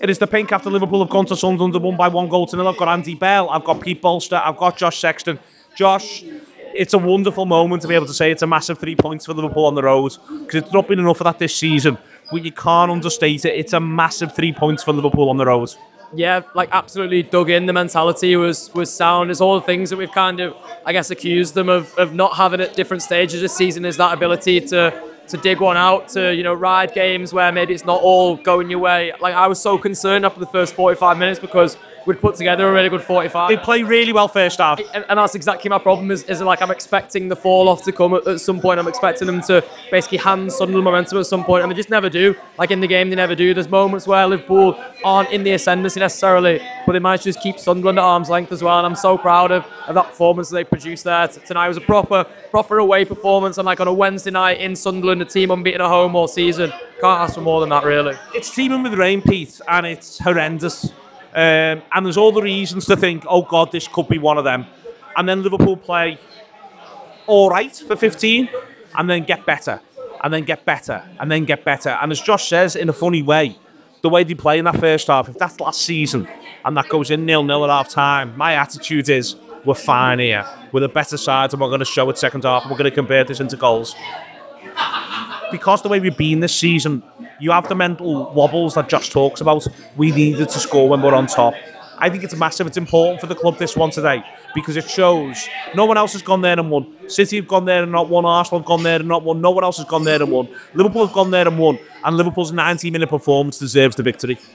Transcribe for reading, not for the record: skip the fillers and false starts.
It is the pink after Liverpool have gone to Sunderland and won by 1-0. I've got Andy Bell, I've got Pete Bolster, I've got Josh Sexton. Josh, it's a wonderful moment to be able to say it's a massive 3 points for Liverpool on the road, because it's not been enough of that this season, but you can't understate it. It's a massive 3 points for Liverpool on the road. Yeah, like absolutely dug in. The mentality was sound. It's all the things that we've kind of, I guess, accused them of not having at different stages this season, is that ability to dig one out, to ride games where maybe it's not all going your way. Like, I was so concerned after the first 45 minutes because we'd put together a really good 45. They played really well first half. And that's exactly my problem, is like I'm expecting the fall off to come at some point. I'm expecting them to basically hand Sunderland momentum at some point, and they just never do. Like in the game, they never do. There's moments where Liverpool aren't in the ascendancy necessarily, but they manage to just keep Sunderland at arm's length as well, and I'm so proud of that performance that they produced there. Tonight was a proper away performance, and like on a Wednesday night in Sunderland, a team unbeaten at home all season. Can't ask for more than that, really. It's teeming with rain, Pete, and it's horrendous. And there's all the reasons to think, oh God, this could be one of them. And then Liverpool play all right for 15, and then get better, and then get better, and then get better. And as Josh says, in a funny way, the way they play in that first half, if that's last season, and that goes in 0-0 at half time, my attitude is, we're fine here. We're the better side, and we're going to show it second half, and we're going to convert this into goals. Because the way we've been this season, you have the mental wobbles that Josh talks about. We needed to score when we're on top. I think it's massive. It's important for the club, this one today, because it shows no one else has gone there and won. City have gone there and not won. Arsenal have gone there and not won. No one else has gone there and won. Liverpool have gone there and won. And Liverpool's 90-minute performance deserves the victory.